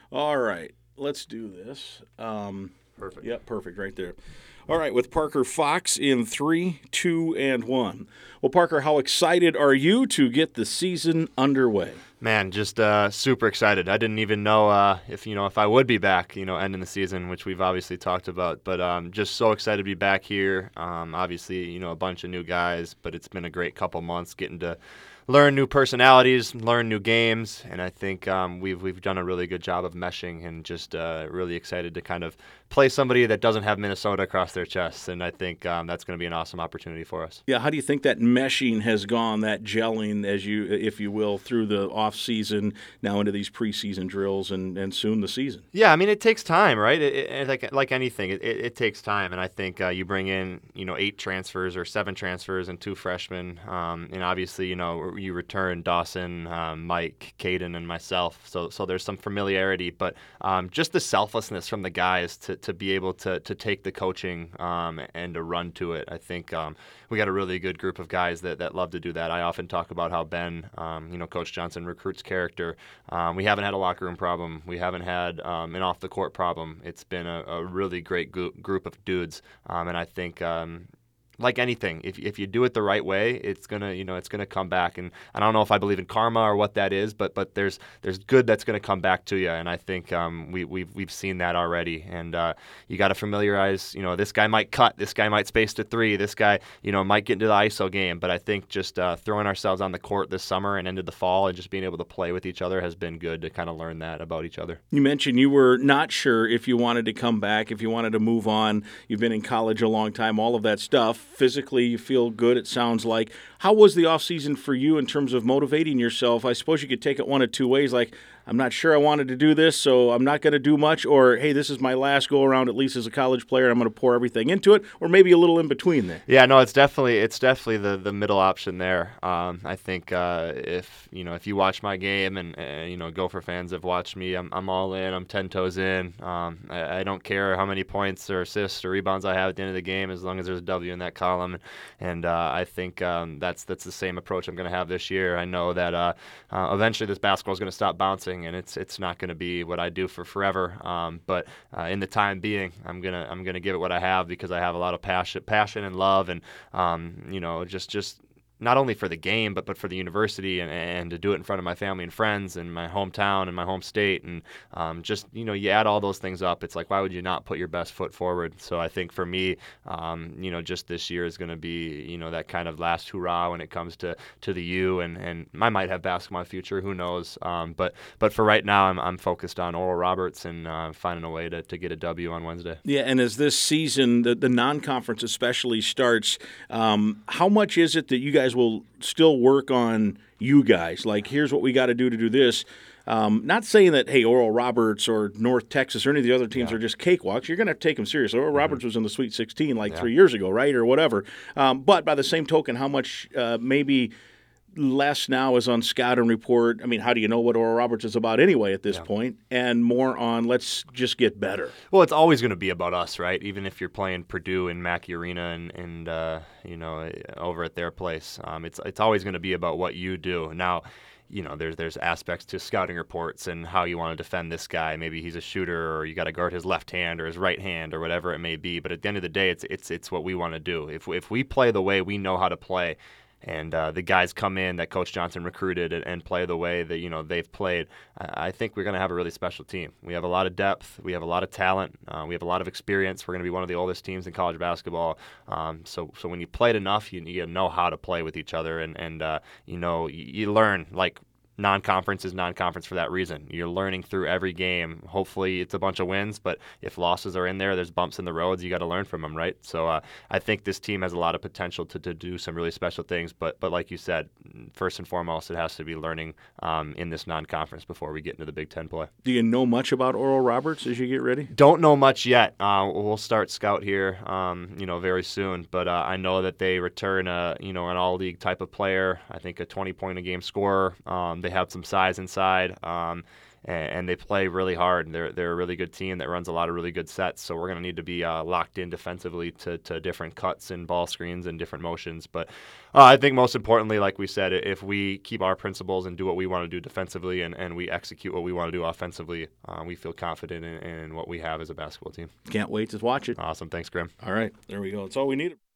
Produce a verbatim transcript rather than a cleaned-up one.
All right, let's do this. Um, Perfect. yep, perfect right there. All right, with Parker Fox in three, two, and one. Well, Parker, how excited are you to get the season underway? Man, just uh, super excited. I didn't even know uh, if you know if I would be back, you know, ending the season, which we've obviously talked about. But um, just so excited to be back here. Um, obviously, you know, a bunch of new guys, but it's been a great couple months getting to learn new personalities, learn new games, and I think um, we've we've done a really good job of meshing. And just uh, really excited to kind of play somebody that doesn't have Minnesota across their chests. And I think um, that's going to be an awesome opportunity for us. Yeah, how do you think that meshing has gone, that gelling, as you, if you will, through the off season, now into these preseason drills, and, and soon the season? Yeah, I mean it takes time, right? It, it, like like anything, it, it, it takes time, and I think uh, you bring in you know eight transfers or seven transfers and two freshmen, um, and obviously you know you return Dawson, um, Mike, Caden, and myself. So so there's some familiarity, but um, just the selflessness from the guys to, to be able to to take the coaching um, and to run to it. I think um, we got a really good group of guys that, that love to do that. I often talk about how Ben, um, you know, Coach Johnson recruits character. Um, we haven't had a locker room problem. We haven't had um, an off the court problem. It's been a, a really great group group of dudes, um, and I think. Um, like anything, if if you do it the right way, it's gonna you know it's gonna come back. And I don't know if I believe in karma or what that is, but but there's there's good that's gonna come back to you. And I think um, we we've we've seen that already. And uh, you got to familiarize. You know, this guy might cut, this guy might space to three, this guy you know might get into the I S O game. But I think just uh, throwing ourselves on the court this summer and into the fall and just being able to play with each other has been good to kind of learn that about each other. You mentioned you were not sure if you wanted to come back, if you wanted to move on. You've been in college a long time, all of that stuff. Physically, you feel good, it sounds like. How was the offseason for you in terms of motivating yourself? I suppose you could take it one of two ways, like, I'm not sure I wanted to do this, so I'm not going to do much, or, hey, this is my last go-around, at least as a college player, I'm going to pour everything into it, or maybe a little in between there. Yeah, no, it's definitely it's definitely the, the middle option there. Um, I think uh, if you know if you watch my game and uh, you know Gopher fans have watched me, I'm I'm all in. I'm ten toes in. Um, I, I don't care how many points or assists or rebounds I have at the end of the game, as long as there's a W in that column. And uh, I think um, that's that's the same approach I'm going to have this year. I know that uh, uh, eventually this basketball is going to stop bouncing, and it's it's not going to be what I do for forever. Um, but uh, in the time being, I'm gonna I'm gonna give it what I have, because I have a lot of passion passion and love, and um, you know just just not only for the game, but but for the university, and, and to do it in front of my family and friends and my hometown and my home state. And um, just, you know, you add all those things up, it's like, why would you not put your best foot forward? So I think for me, um, you know, just this year is going to be, you know, that kind of last hurrah when it comes to, to the U, and, and I might have basketball in the future, who knows? Um, but but for right now, I'm I'm focused on Oral Roberts and uh, finding a way to, to get a W on Wednesday. Yeah, and as this season, the, the non-conference especially starts, um, how much is it that you guys will still work on you guys? Like, here's what we got to do to do this. Um, not saying that, hey, Oral Roberts or North Texas or any of the other teams Yeah. are just cakewalks. You're going to have to take them seriously. Oral mm-hmm. Roberts was in the Sweet sixteen like Yeah. three years ago, right, or whatever. Um, but by the same token, how much uh, maybe – less now is on Scout and Report. I mean, how do you know what Oral Roberts is about anyway at this Yeah. point? And more on let's just get better. Well, it's always going to be about us, right? Even if you're playing Purdue in Mackey Arena and, and uh, you know, over at their place, um, it's it's always going to be about what you do. Now, you know, there's there's aspects to scouting reports and how you want to defend this guy. Maybe he's a shooter, or you got to guard his left hand or his right hand or whatever it may be. But at the end of the day, it's it's it's what we want to do. If if we play the way we know how to play, and uh, the guys come in that Coach Johnson recruited and, and play the way that you know they've played, I, I think we're going to have a really special team. We have a lot of depth, we have a lot of talent, uh, we have a lot of experience. We're going to be one of the oldest teams in college basketball. Um, so so when you played enough, you, you know how to play with each other, and and uh, you know you, you learn like. Non-conference is non-conference for that reason. You're learning through every game. Hopefully it's a bunch of wins, but if losses are in there, there's bumps in the roads, you got to learn from them, right? So uh, I think this team has a lot of potential to, to do some really special things, but but like you said, first and foremost, it has to be learning um, in this non-conference before we get into the Big Ten play. Do you know much about Oral Roberts as you get ready? Don't know much yet. Uh, we'll start scout here, um, you know, very soon, but uh, I know that they return a, you know, an all-league type of player. I think a twenty-point a game scorer. Um, they have some size inside, um, and, and they play really hard. They're they're a really good team that runs a lot of really good sets. So we're going to need to be uh, locked in defensively to, to different cuts and ball screens and different motions. But uh, I think most importantly, like we said, if we keep our principles and do what we want to do defensively and, and we execute what we want to do offensively, uh, we feel confident in, in what we have as a basketball team. Can't wait to watch it. Awesome. Thanks, Grim. All right. There we go. That's all we needed.